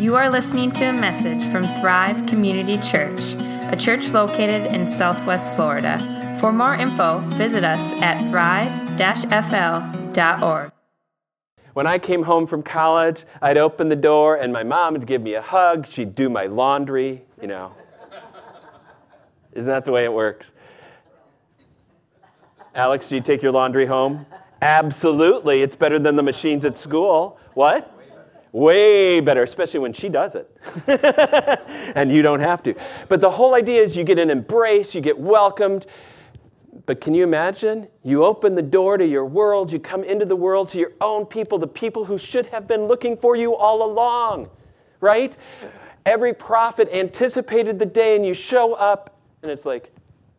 You are listening to a message from Thrive Community Church, a church located in Southwest Florida. For more info, visit us at thrive-fl.org. When I came home from college, I'd open the door and my mom would give me a hug. She'd do my laundry, Isn't that the way it works? Alex, do you take your laundry home? Absolutely. It's better than the machines at school. What? Way better, especially when she does it. And you don't have to. But the whole idea is you get an embrace, you get welcomed. But can you imagine? You open the door to your world, you come into the world to your own people, the people who should have been looking for you all along, right? Every prophet anticipated the day and you show up and it's like,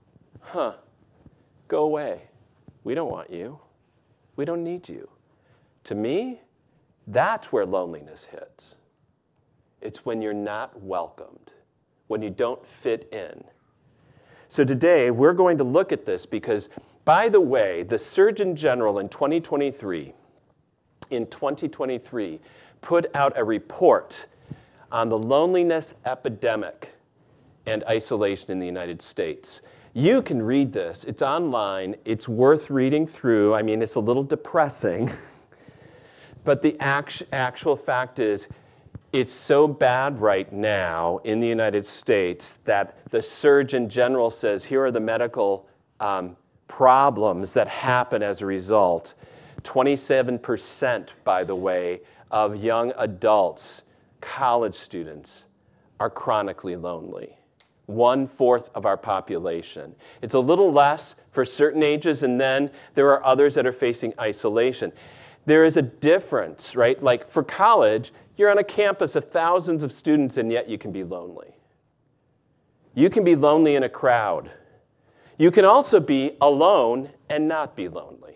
go away. We don't want you. We don't need you. To me, that's where loneliness hits. It's when you're not welcomed, when you don't fit in. So today, we're going to look at this because, by the way, the Surgeon General in 2023 put out a report on the loneliness epidemic and isolation in the United States. You can read this. It's online. It's worth reading through. I mean, it's a little depressing. But the actual fact is, it's so bad right now in the United States that the Surgeon General says, here are the medical problems that happen as a result. 27%, by the way, of young adults, college students, are chronically lonely. 1/4 of our population. It's a little less for certain ages, and then there are others that are facing isolation. There is a difference, right? Like for college, you're on a campus of thousands of students, and yet you can be lonely. You can be lonely in a crowd. You can also be alone and not be lonely.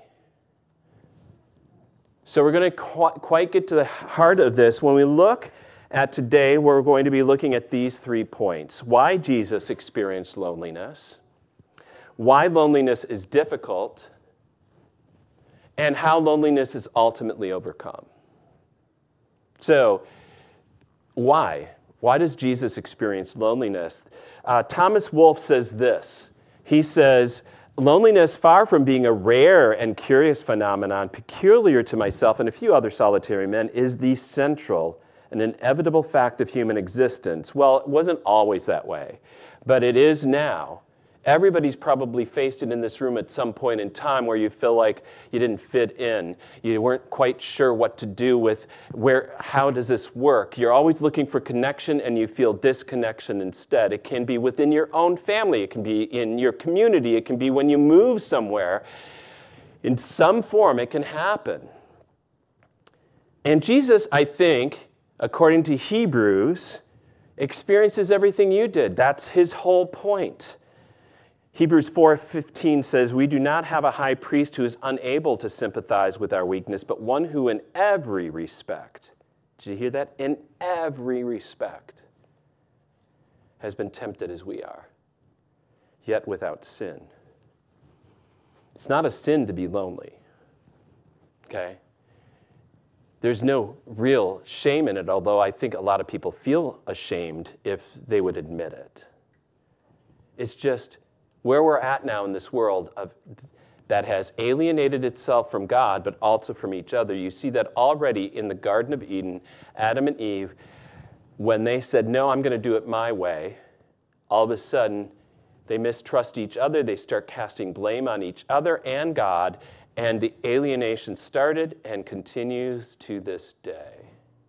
So we're going to quite get to the heart of this. When we look at today, we're going to be looking at these 3 points. Why Jesus experienced loneliness, why loneliness is difficult, and how loneliness is ultimately overcome. So, why? Why does Jesus experience loneliness? Thomas Wolfe says this. He says, loneliness, far from being a rare and curious phenomenon peculiar to myself and a few other solitary men, is the central and inevitable fact of human existence. Well, it wasn't always that way, but it is now. Everybody's probably faced it in this room at some point in time where you feel like you didn't fit in. You weren't quite sure what to do with how does this work? You're always looking for connection and you feel disconnection instead. It can be within your own family. It can be in your community. It can be when you move somewhere. In some form, it can happen. And Jesus, I think, according to Hebrews, experiences everything you did. That's his whole point. Hebrews 4:15 says, we do not have a high priest who is unable to sympathize with our weakness, but one who in every respect, did you hear that? In every respect, has been tempted as we are, yet without sin. It's not a sin to be lonely, okay? There's no real shame in it, although I think a lot of people feel ashamed if they would admit it. It's just where we're at now in this world that has alienated itself from God, but also from each other. You see that already in the Garden of Eden, Adam and Eve, when they said, no, I'm going to do it my way, all of a sudden, they mistrust each other. They start casting blame on each other and God, and the alienation started and continues to this day.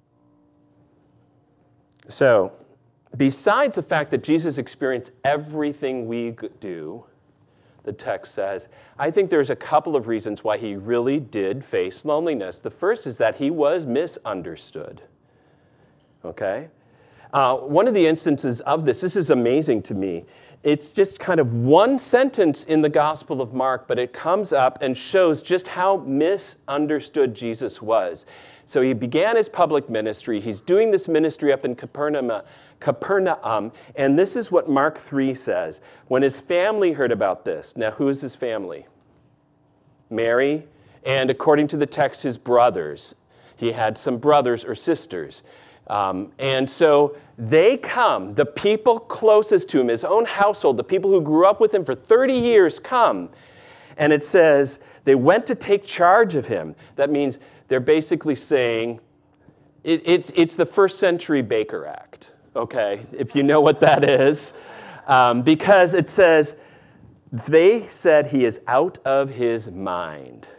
So, besides the fact that Jesus experienced everything we do, the text says, I think there's a couple of reasons why he really did face loneliness. The first is that he was misunderstood. Okay? One of the instances of this is amazing to me. It's just kind of one sentence in the Gospel of Mark, but it comes up and shows just how misunderstood Jesus was. So he began his public ministry. He's doing this ministry up in Capernaum, and this is what Mark 3 says. When his family heard about this, now who is his family? Mary, and according to the text, his brothers. He had some brothers or sisters. And so they come, the people closest to him, his own household, the people who grew up with him for 30 years come. And it says they went to take charge of him. That means they're basically saying, it's the first century Baker Act, okay, if you know what that is. Because it says, they said he is out of his mind.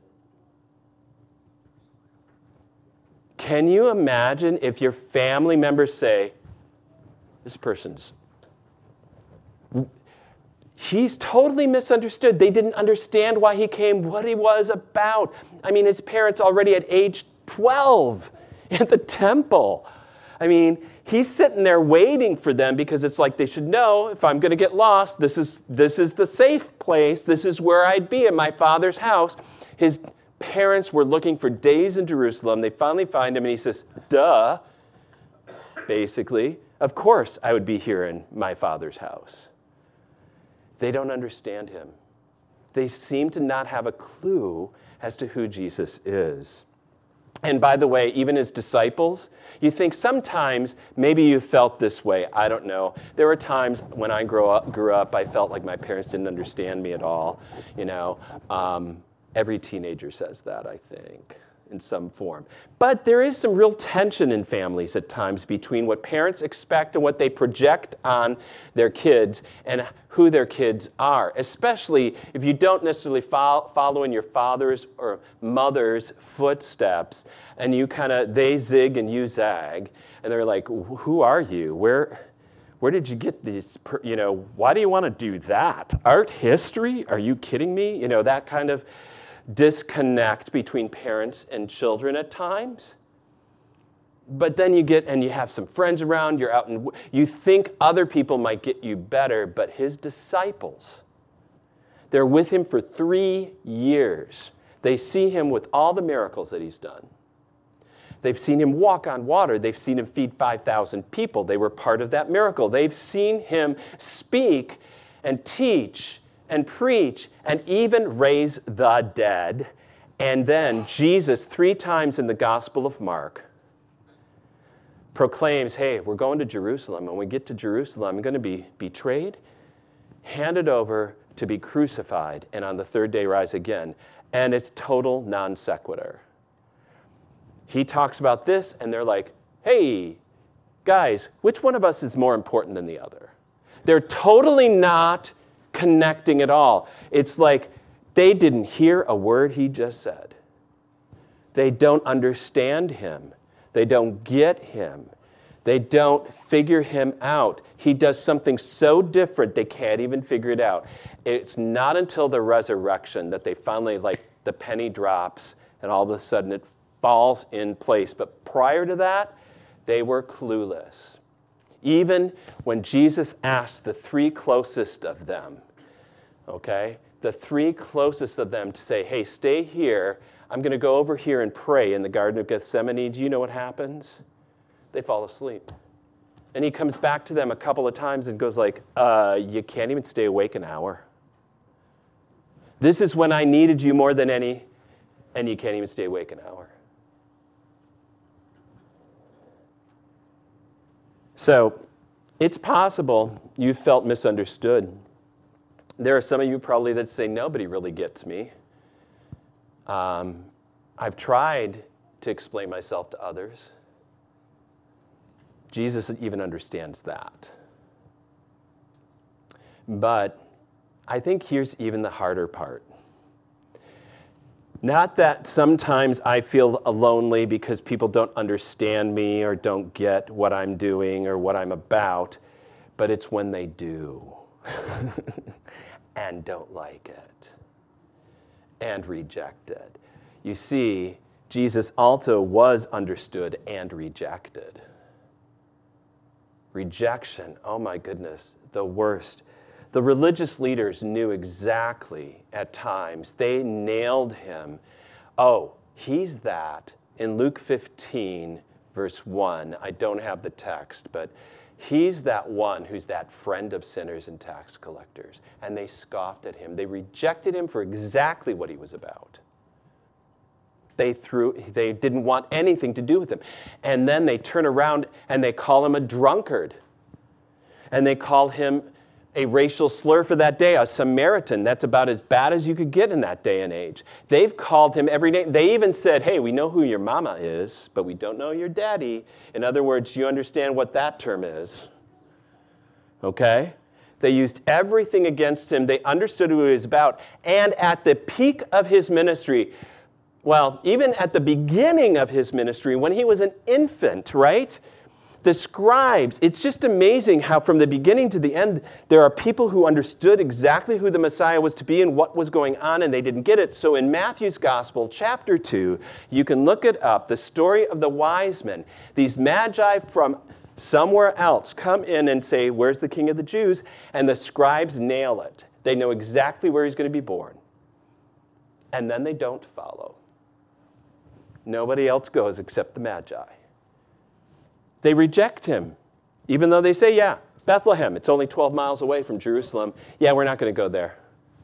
Can you imagine if your family members say, this person's, he's totally misunderstood. They didn't understand why he came, what he was about. I mean, his parents already at age 12 at the temple. I mean, he's sitting there waiting for them because it's like they should know, if I'm going to get lost, this is the safe place. This is where I'd be, in my father's house. His parents were looking for days in Jerusalem. They finally find him, and he says, duh, basically, of course I would be here in my father's house. They don't understand him. They seem to not have a clue as to who Jesus is. And by the way, even his disciples, you think sometimes maybe you felt this way. I don't know. There were times when I grew up, I felt like my parents didn't understand me at all. You know, every teenager says that, I think, in some form. But there is some real tension in families at times between what parents expect and what they project on their kids and who their kids are, especially if you don't necessarily follow in your father's or mother's footsteps, and they zig and you zag, and they're like, who are you? Where did you get these, why do you want to do that? Art history? Are you kidding me? That kind of disconnect between parents and children at times. But then you have some friends around, you're out and you think other people might get you better, but his disciples, they're with him for 3 years. They see him with all the miracles that he's done. They've seen him walk on water. They've seen him feed 5,000 people. They were part of that miracle. They've seen him speak and teach and preach and even raise the dead. And then Jesus, 3 times in the Gospel of Mark, proclaims, hey, we're going to Jerusalem. When we get to Jerusalem, I'm going to be betrayed, handed over to be crucified, and on the 3rd day rise again. And it's total non sequitur. He talks about this, and they're like, hey, guys, which one of us is more important than the other? They're totally not connecting at all. It's like they didn't hear a word he just said. They don't understand him. They don't get him. They don't figure him out. He does something so different they can't even figure it out. It's not until the resurrection that they finally, the penny drops and all of a sudden it falls in place. But prior to that, they were clueless. Even when Jesus asked the 3 closest of them, okay, the 3 closest of them to say, hey, stay here. I'm going to go over here and pray in the Garden of Gethsemane. Do you know what happens? They fall asleep. And he comes back to them a couple of times and goes like, you can't even stay awake an hour. This is when I needed you more than any, and you can't even stay awake an hour. So it's possible you felt misunderstood. There are some of you probably that say, nobody really gets me. I've tried to explain myself to others. Jesus even understands that. But I think here's even the harder part. Not that sometimes I feel lonely because people don't understand me or don't get what I'm doing or what I'm about, but it's when they do and don't like it and reject it. You see, Jesus also was understood and rejected. Rejection, oh my goodness, the worst. The religious leaders knew exactly at times. They nailed him. Oh, he's that. In Luke 15, verse 1, I don't have the text, but he's that one who's that friend of sinners and tax collectors. And they scoffed at him. They rejected him for exactly what he was about. They didn't want anything to do with him. And then they turn around and they call him a drunkard. And they call him a racial slur for that day, a Samaritan. That's about as bad as you could get in that day and age. They've called him every name. They even said, hey, we know who your mama is, but we don't know your daddy. In other words, you understand what that term is. Okay? They used everything against him. They understood who he was about. And at the peak of his ministry, well, even at the beginning of his ministry, when he was an infant, right? The scribes, it's just amazing how from the beginning to the end, there are people who understood exactly who the Messiah was to be and what was going on, and they didn't get it. So in Matthew's Gospel, chapter 2, you can look it up, the story of the wise men. These magi from somewhere else come in and say, where's the King of the Jews? And the scribes nail it. They know exactly where he's going to be born. And then they don't follow. Nobody else goes except the magi. They reject him, even though they say, yeah, Bethlehem, it's only 12 miles away from Jerusalem. Yeah, we're not going to go there.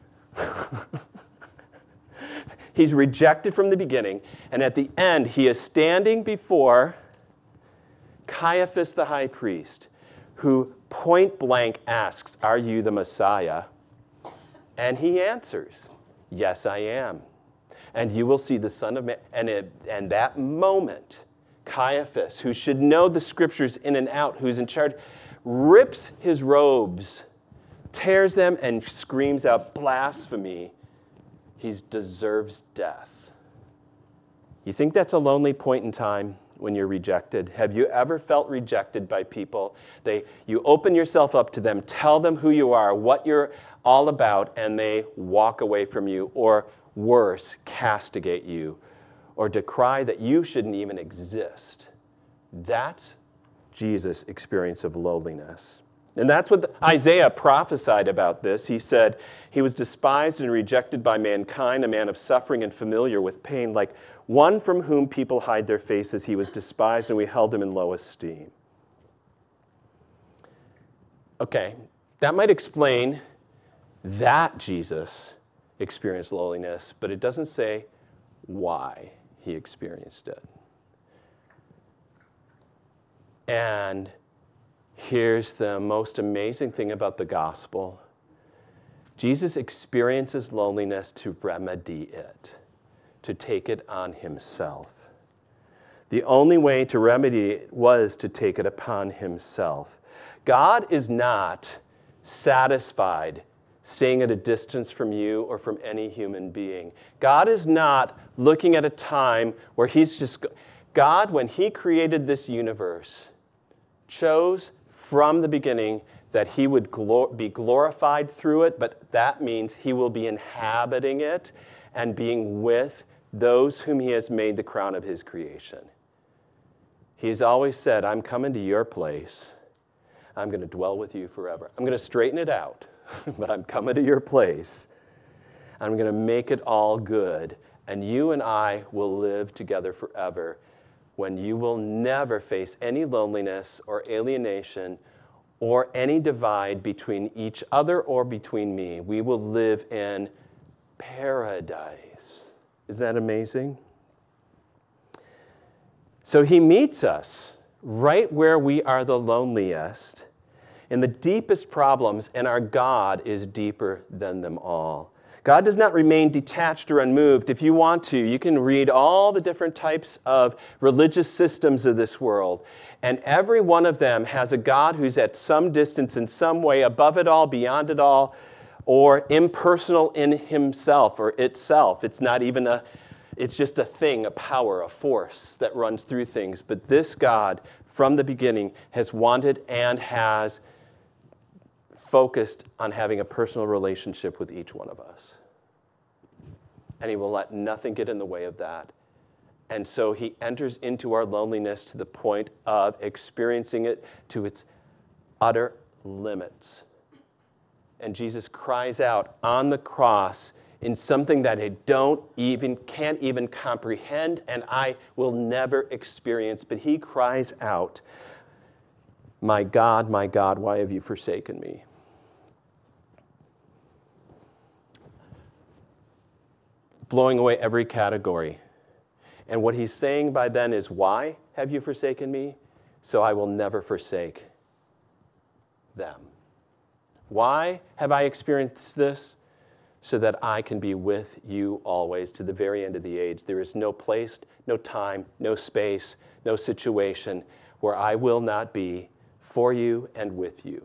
He's rejected from the beginning, and at the end, he is standing before Caiaphas the high priest, who point blank asks, are you the Messiah? And he answers, yes, I am. And you will see the Son of Man. And that moment, Caiaphas, who should know the scriptures in and out, who's in charge, rips his robes, tears them, and screams out blasphemy. He deserves death. You think that's a lonely point in time when you're rejected? Have you ever felt rejected by people? You open yourself up to them, tell them who you are, what you're all about, and they walk away from you, or worse, castigate you, or decry that you shouldn't even exist. That's Jesus' experience of lowliness. And that's what Isaiah prophesied about this. He said, he was despised and rejected by mankind, a man of suffering and familiar with pain, like one from whom people hide their faces. He was despised and we held him in low esteem. Okay, that might explain that Jesus experienced lowliness, but it doesn't say why he experienced it. And here's the most amazing thing about the gospel. Jesus experiences loneliness to remedy it, to take it on himself. The only way to remedy it was to take it upon himself. God is not satisfied staying at a distance from you or from any human being. God is not looking at a time where God, when he created this universe, chose from the beginning that he would be glorified through it, but that means he will be inhabiting it and being with those whom he has made the crown of his creation. He's always said, I'm coming to your place. I'm going to dwell with you forever. I'm going to straighten it out. But I'm coming to your place. I'm going to make it all good. And you and I will live together forever when you will never face any loneliness or alienation or any divide between each other or between me. We will live in paradise. Isn't that amazing? So he meets us right where we are the loneliest, in the deepest problems, and our God is deeper than them all. God does not remain detached or unmoved. If you want to, you can read all the different types of religious systems of this world, and every one of them has a God who's at some distance in some way, above it all, beyond it all, or impersonal in himself or itself. It's not even it's just a thing, a power, a force that runs through things. But this God, from the beginning, has wanted and has focused on having a personal relationship with each one of us. And he will let nothing get in the way of that. And so he enters into our loneliness to the point of experiencing it to its utter limits. And Jesus cries out on the cross in something that I can't even comprehend, and I will never experience. But he cries out, my God, why have you forsaken me? Blowing away every category. And what he's saying by then is, why have you forsaken me? So I will never forsake them. Why have I experienced this? So that I can be with you always to the very end of the age. There is no place, no time, no space, no situation where I will not be for you and with you.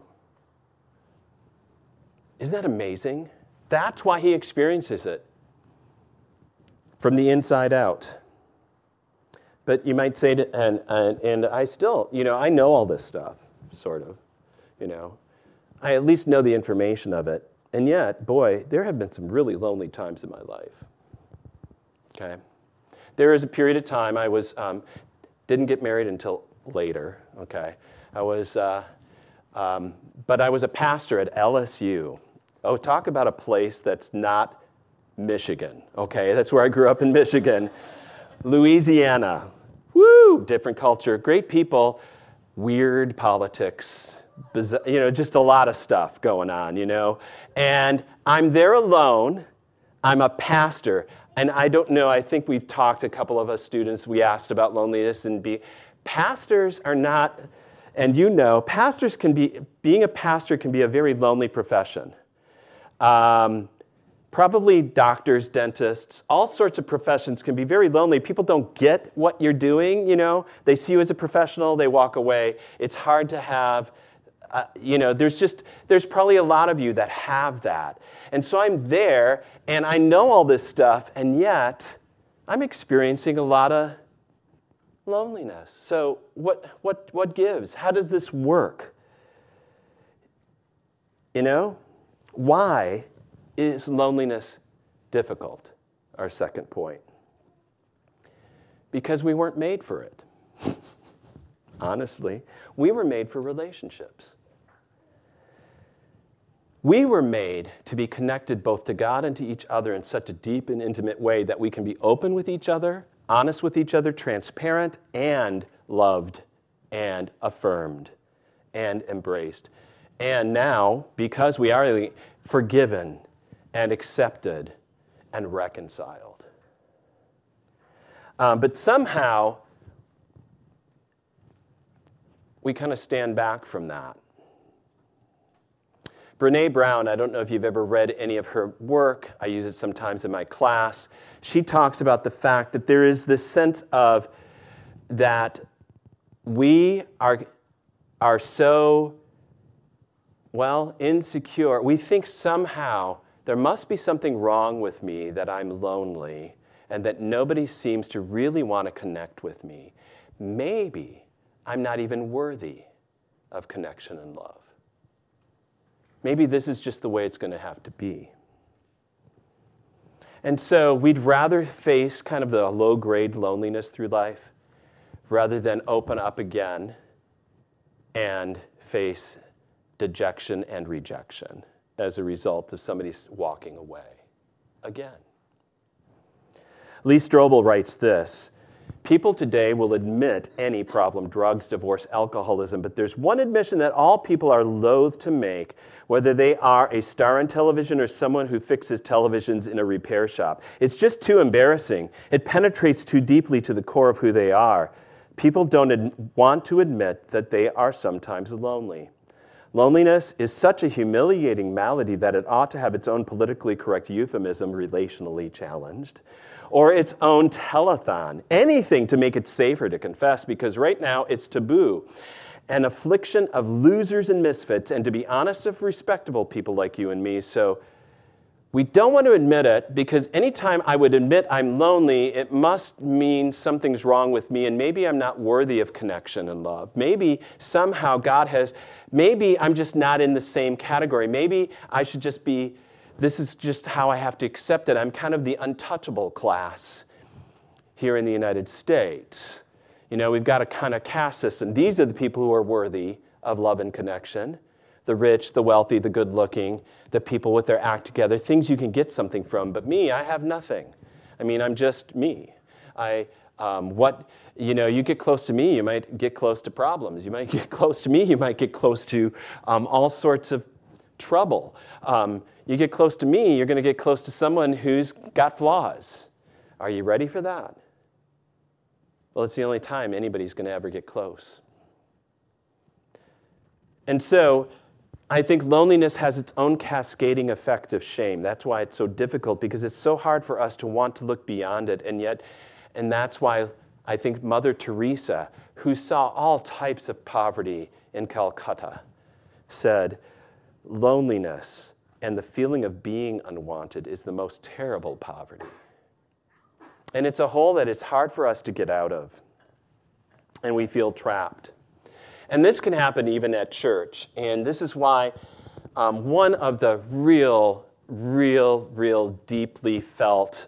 Isn't that amazing? That's why he experiences it from the inside out. But you might say, and I still, I know all this stuff, sort of, I at least know the information of it. And yet, boy, there have been some really lonely times in my life. Okay, there is a period of time I didn't get married until later. Okay, but I was a pastor at LSU. Oh, talk about a place that's not Michigan. Okay, that's where I grew up in Michigan, Louisiana. Woo, different culture, great people, weird politics. Just a lot of stuff going on, And I'm there alone. I'm a pastor. And I don't know, I think we've talked, a couple of us students, we asked about loneliness. And pastors are not, and being a pastor can be a very lonely profession. Probably doctors, dentists, all sorts of professions can be very lonely. People don't get what you're doing, They see you as a professional, they walk away. It's hard to have... there's probably a lot of you that have that. And so I'm there, and I know all this stuff, and yet I'm experiencing a lot of loneliness. So what gives? How does this work? Why is loneliness difficult? Our second point. Because we weren't made for it. Honestly, we were made for relationships. We were made to be connected both to God and to each other in such a deep and intimate way that we can be open with each other, honest with each other, transparent, and loved, and affirmed, and embraced. And now, because we are forgiven and accepted and reconciled. But somehow, we kind of stand back from that. Brené Brown, I don't know if you've ever read any of her work. I use it sometimes in my class. She talks about the fact that there is this sense of that we are so, insecure. We think somehow there must be something wrong with me, that I'm lonely, and that nobody seems to really want to connect with me. Maybe I'm not even worthy of connection and love. Maybe this is just the way it's going to have to be. And so we'd rather face kind of the low-grade loneliness through life rather than open up again and face dejection and rejection as a result of somebody walking away again. Lee Strobel writes this: people today will admit any problem, drugs, divorce, alcoholism, but there's one admission that all people are loath to make, whether they are a star on television or someone who fixes televisions in a repair shop. It's just too embarrassing. It penetrates too deeply to the core of who they are. People don't want to admit that they are sometimes lonely. Loneliness is such a humiliating malady that it ought to have its own politically correct euphemism, relationally challenged, or its own telethon, anything to make it safer to confess, because right now it's taboo. An affliction of losers and misfits, and to be honest, of respectable people like you and me. So we don't want to admit it, because anytime I would admit I'm lonely, it must mean something's wrong with me, and maybe I'm not worthy of connection and love. Maybe somehow maybe I'm just not in the same category. Maybe I should just be, this is just how I have to accept it. I'm kind of the untouchable class here in the United States. We've got a kind of caste system. These are the people who are worthy of love and connection. The rich, the wealthy, the good-looking, the people with their act together, things you can get something from. But me, I have nothing. I'm just me. You get close to me, you might get close to problems. You might get close to me, you might get close to all sorts of trouble. You get close to me, you're going to get close to someone who's got flaws. Are you ready for that? well, it's the only time anybody's going to ever get close. And so I think loneliness has its own cascading effect of shame. That's why it's so difficult, because it's so hard for us to want to look beyond it. And that's why I think Mother Teresa, who saw all types of poverty in Calcutta, said, loneliness and the feeling of being unwanted is the most terrible poverty. And it's a hole that it's hard for us to get out of. And we feel trapped. And this can happen even at church. And this is why one of the real deeply felt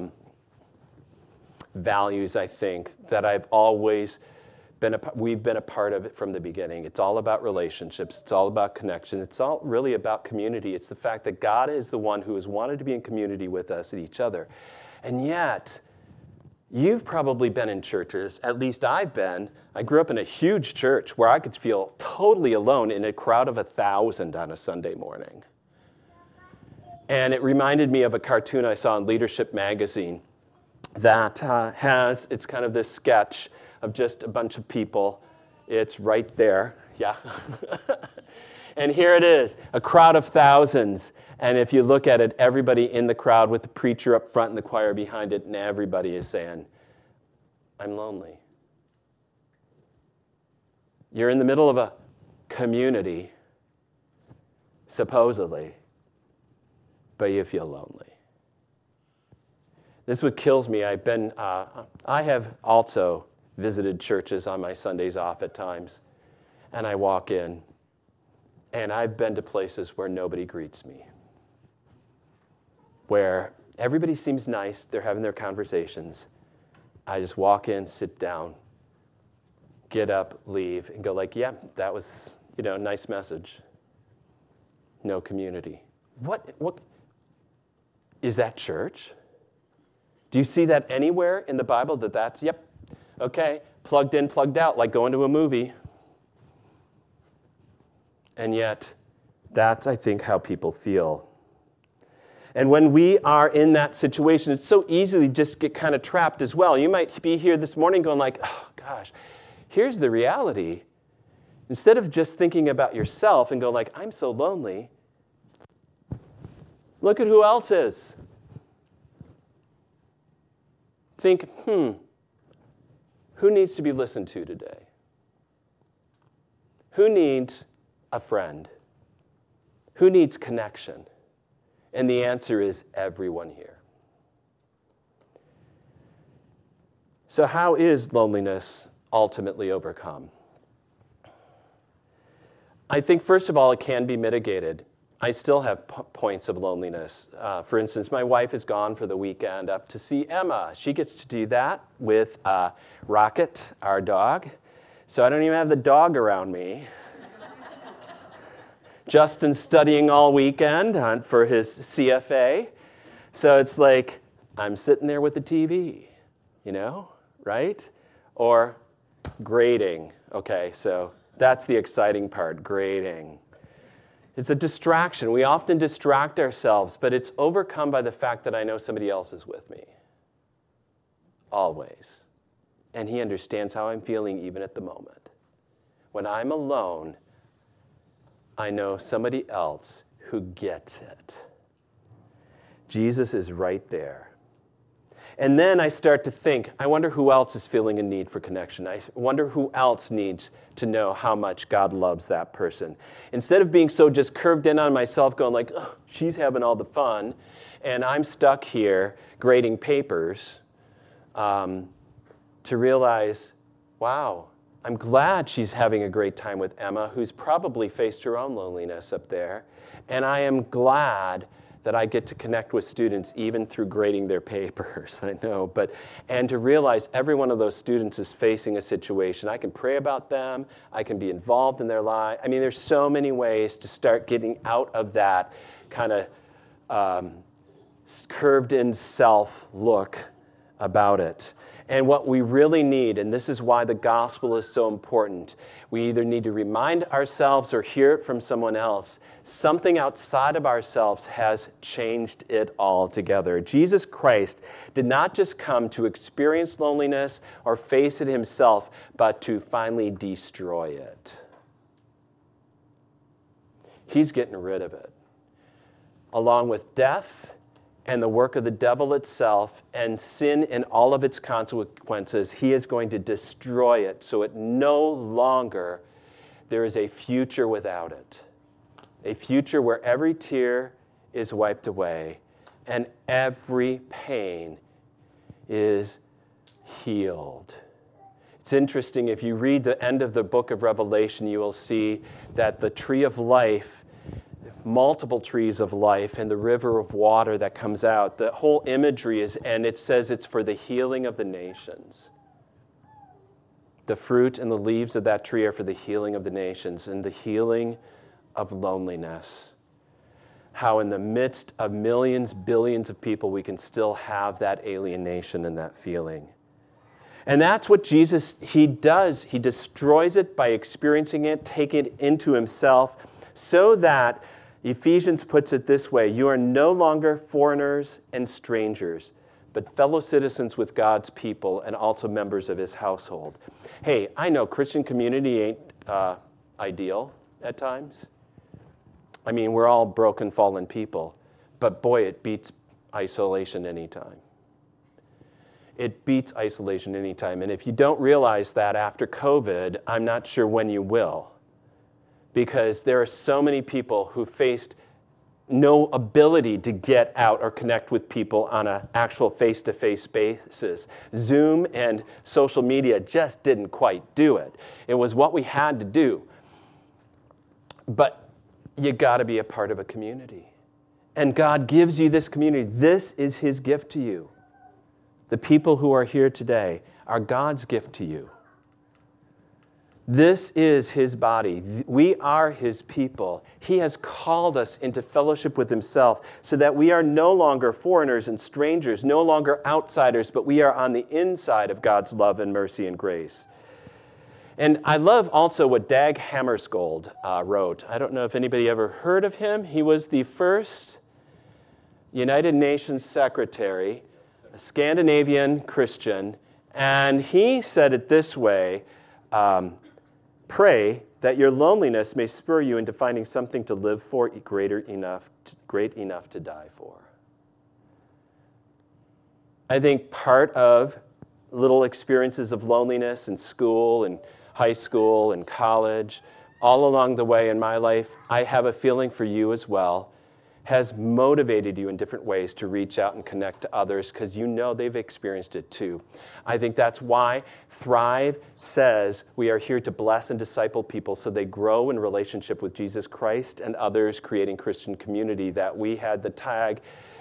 values, I think, that I've always we've been a part of it from the beginning. It's all about relationships. It's all about connection. It's all really about community. It's the fact that God is the one who has wanted to be in community with us and each other. And yet, you've probably been in churches, at least I've been. I grew up in a huge church where I could feel totally alone in a crowd of 1,000 on a Sunday morning. And it reminded me of a cartoon I saw in Leadership magazine that it's kind of this sketch of just a bunch of people. It's right there, yeah. And here it is, a crowd of thousands. And if you look at it, everybody in the crowd with the preacher up front and the choir behind it, and everybody is saying, I'm lonely. You're in the middle of a community, supposedly, but you feel lonely. This is what kills me. I have also visited churches on my Sundays off at times, and I walk in, and I've been to places where nobody greets me, where everybody seems nice, they're having their conversations. I just walk in, sit down, get up, leave, and go like, yeah, that was, nice message. No community. What is that church? Do you see that anywhere in the Bible that's, yep, okay, plugged in, plugged out, like going to a movie? And yet, that's, I think, how people feel. And when we are in that situation, it's so easy to just get kind of trapped as well. You might be here this morning going like, oh, gosh, here's the reality. Instead of just thinking about yourself and going like, I'm so lonely, look at who else is. Think, who needs to be listened to today? Who needs a friend? Who needs connection? And the answer is everyone here. So how is loneliness ultimately overcome? I think, first of all, it can be mitigated. I still have points of loneliness. For instance, my wife has gone for the weekend up to see Emma. She gets to do that with Rocket, our dog. So I don't even have the dog around me. Justin's studying all weekend for his CFA. So it's like, I'm sitting there with the TV, right? Or grading. Okay, so that's the exciting part, grading. It's a distraction. We often distract ourselves, but it's overcome by the fact that I know somebody else is with me. Always. And he understands how I'm feeling even at the moment. When I'm alone, I know somebody else who gets it. Jesus is right there. And then I start to think, I wonder who else is feeling a need for connection. I wonder who else needs to know how much God loves that person. Instead of being so just curved in on myself, going like, oh, she's having all the fun, and I'm stuck here grading papers, to realize, wow, I'm glad she's having a great time with Emma, who's probably faced her own loneliness up there. And I am glad that I get to connect with students even through grading their papers, I know. And to realize every one of those students is facing a situation. I can pray about them. I can be involved in their life. I mean, there's so many ways to start getting out of that kind of curved-in self look about it. And what we really need, and this is why the gospel is so important, we either need to remind ourselves or hear it from someone else. Something outside of ourselves has changed it altogether. Jesus Christ did not just come to experience loneliness or face it himself, but to finally destroy it. He's getting rid of it. Along with death and the work of the devil itself and sin and all of its consequences, he is going to destroy it so it no longer, there is a future without it. A future where every tear is wiped away and every pain is healed. It's interesting, if you read the end of the book of Revelation, you will see that the tree of life, multiple trees of life, and the river of water that comes out, the whole imagery is, and it says it's for the healing of the nations. The fruit and the leaves of that tree are for the healing of the nations and the healing of loneliness. How in the midst of millions, billions of people, we can still have that alienation and that feeling. And that's what Jesus, he does. He destroys it by experiencing it, taking it into himself, so that Ephesians puts it this way: you are no longer foreigners and strangers, but fellow citizens with God's people and also members of his household. Hey, I know Christian community ain't ideal at times. I mean, we're all broken, fallen people, but boy, it beats isolation anytime. It beats isolation anytime. And if you don't realize that after COVID, I'm not sure when you will. Because there are so many people who faced no ability to get out or connect with people on an actual face-to-face basis. Zoom and social media just didn't quite do it. It was what we had to do. But you got to be a part of a community. And God gives you this community. This is his gift to you. The people who are here today are God's gift to you. This is his body. We are his people. He has called us into fellowship with himself so that we are no longer foreigners and strangers, no longer outsiders, but we are on the inside of God's love and mercy and grace. And I love also what Dag Hammarskjöld wrote. I don't know if anybody ever heard of him. He was the first United Nations secretary, a Scandinavian Christian, and he said it this way: pray that your loneliness may spur you into finding something to live for great enough to die for. I think part of little experiences of loneliness in school and high school and college, all along the way in my life, I have a feeling for you as well, has motivated you in different ways to reach out and connect to others because you know they've experienced it too. I think that's why Thrive says we are here to bless and disciple people so they grow in relationship with Jesus Christ and others, creating Christian community. That we had the tag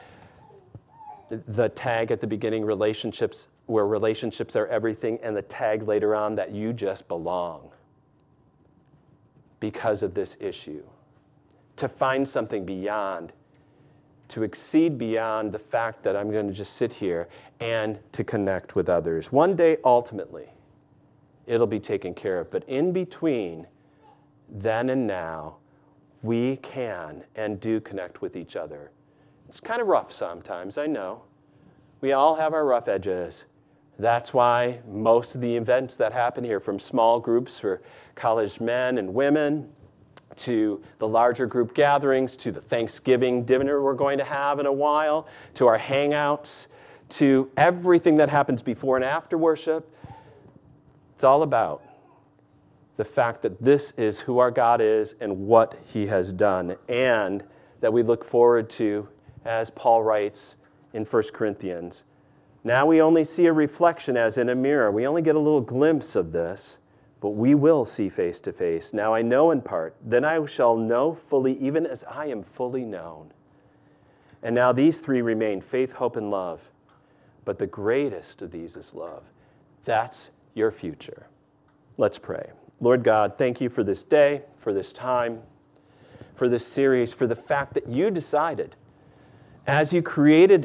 at the beginning, relationships, where relationships are everything, and the tag later on that you just belong because of this issue. To find something beyond, to exceed beyond the fact that I'm going to just sit here, and to connect with others. One day, ultimately, it'll be taken care of. But in between then and now, we can and do connect with each other. It's kind of rough sometimes, I know. We all have our rough edges. That's why most of the events that happen here, from small groups for college men and women, to the larger group gatherings, to the Thanksgiving dinner we're going to have in a while, to our hangouts, to everything that happens before and after worship, it's all about the fact that this is who our God is and what he has done, and that we look forward to, as Paul writes in 1 Corinthians. Now we only see a reflection as in a mirror. We only get a little glimpse of this, but we will see face to face. Now I know in part, then I shall know fully, even as I am fully known. And now these three remain: faith, hope, and love. But the greatest of these is love. That's your future. Let's pray. Lord God, thank you for this day, for this time, for this series, for the fact that you decided, as you created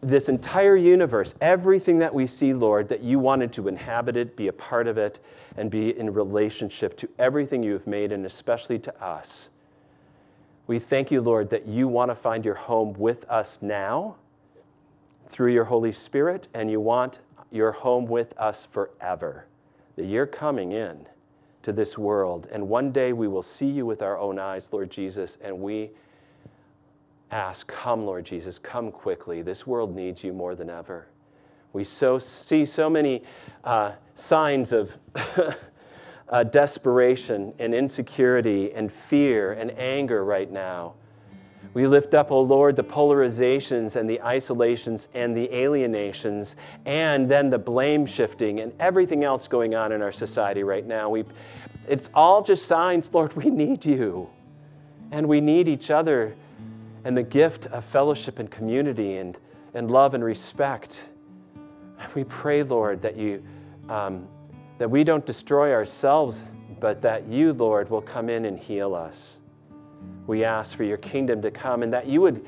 this entire universe, everything that we see, Lord, that you wanted to inhabit it, be a part of it, and be in relationship to everything you have made, and especially to us. We thank you, Lord, that you want to find your home with us now through your Holy Spirit, and you want your home with us forever, that you're coming in to this world, and one day we will see you with our own eyes, Lord Jesus, and we ask, come, Lord Jesus, come quickly. This world needs you more than ever. We see so many signs of desperation and insecurity and fear and anger right now. We lift up, O Lord, the polarizations and the isolations and the alienations and then the blame shifting and everything else going on in our society right now. It's all just signs, Lord, we need you. And we need each other and the gift of fellowship and community and love and respect. We pray, Lord, that that we don't destroy ourselves, but that you, Lord, will come in and heal us. We ask for your kingdom to come and that you would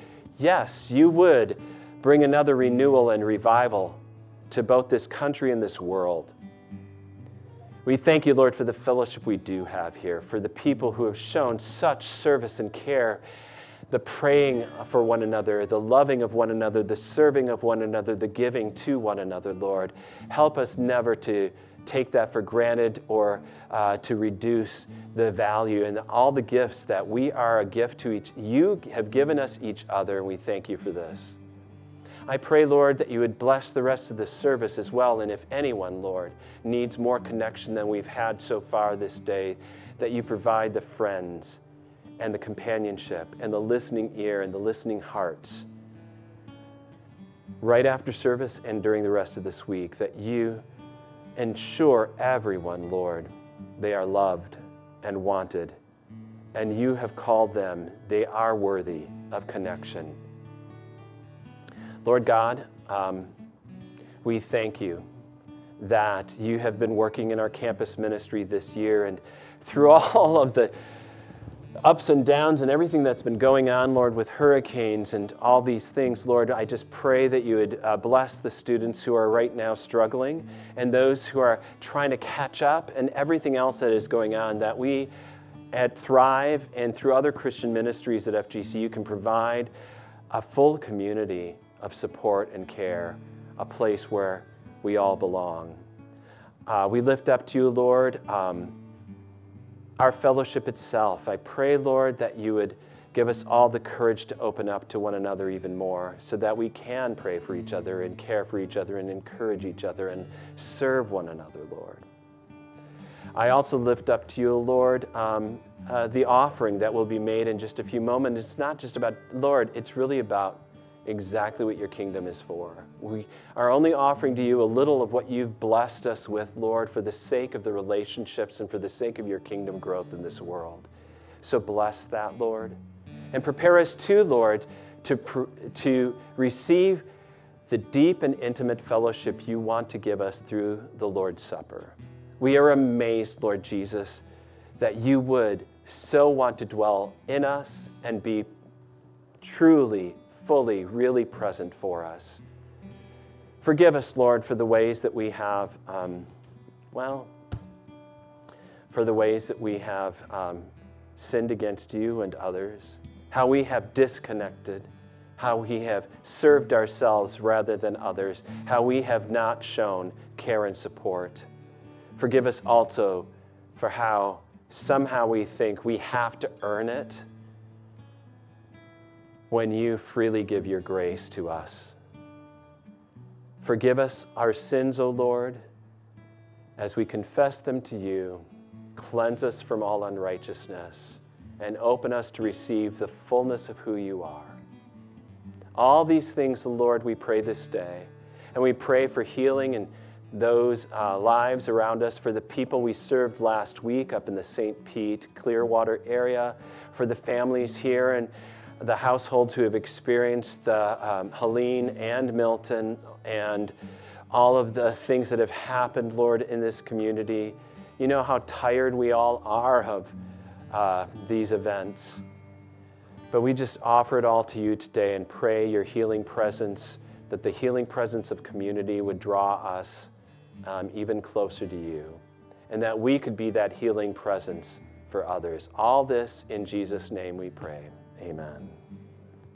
bring another renewal and revival to both this country and this world. We thank you, Lord, for the fellowship we do have here, for the people who have shown such service and care, the praying for one another, the loving of one another, the serving of one another, the giving to one another, Lord. Help us never to take that for granted or to reduce the value and all the gifts that we are a gift to each. You have given us each other, and we thank you for this. I pray, Lord, that you would bless the rest of the service as well, and if anyone, Lord, needs more connection than we've had so far this day, that you provide the friends and the companionship and the listening ear and the listening hearts right after service and during the rest of this week, that you ensure everyone, Lord, they are loved and wanted, and you have called them. They are worthy of connection. Lord God, we thank you that you have been working in our campus ministry this year, and through all of the ups and downs and everything that's been going on, Lord, with hurricanes and all these things, Lord, I just pray that you would bless the students who are right now struggling and those who are trying to catch up and everything else that is going on, that we at Thrive and through other Christian ministries at FGCU can provide a full community of support and care, a place where we all belong. We lift up to you, Lord, our fellowship itself. I pray, Lord, that you would give us all the courage to open up to one another even more so that we can pray for each other and care for each other and encourage each other and serve one another, Lord. I also lift up to you, Lord, the offering that will be made in just a few moments. It's not just about, Lord, it's really about exactly what your kingdom is for. We are only offering to you a little of what you've blessed us with, Lord, for the sake of the relationships and for the sake of your kingdom growth in this world. So bless that, Lord. And prepare us too, Lord, to receive the deep and intimate fellowship you want to give us through the Lord's Supper. We are amazed, Lord Jesus, that you would so want to dwell in us and be truly, fully, really present for us. Forgive us, Lord, for the ways that we have, sinned against you and others, how we have disconnected, how we have served ourselves rather than others, how we have not shown care and support. Forgive us also for how somehow we think we have to earn it when you freely give your grace to us. Forgive us our sins, O Lord, as we confess them to you. Cleanse us from all unrighteousness and open us to receive the fullness of who you are. All these things, Lord, we pray this day. And we pray for healing in those lives around us, for the people we served last week up in the St. Pete, Clearwater area, for the families here and the households who have experienced the Helene and Milton and all of the things that have happened, Lord, in this community. You know how tired we all are of these events. But we just offer it all to you today and pray your healing presence that the healing presence of community would draw us even closer to you, and that we could be that healing presence for others. All this in Jesus' name we pray. Amen.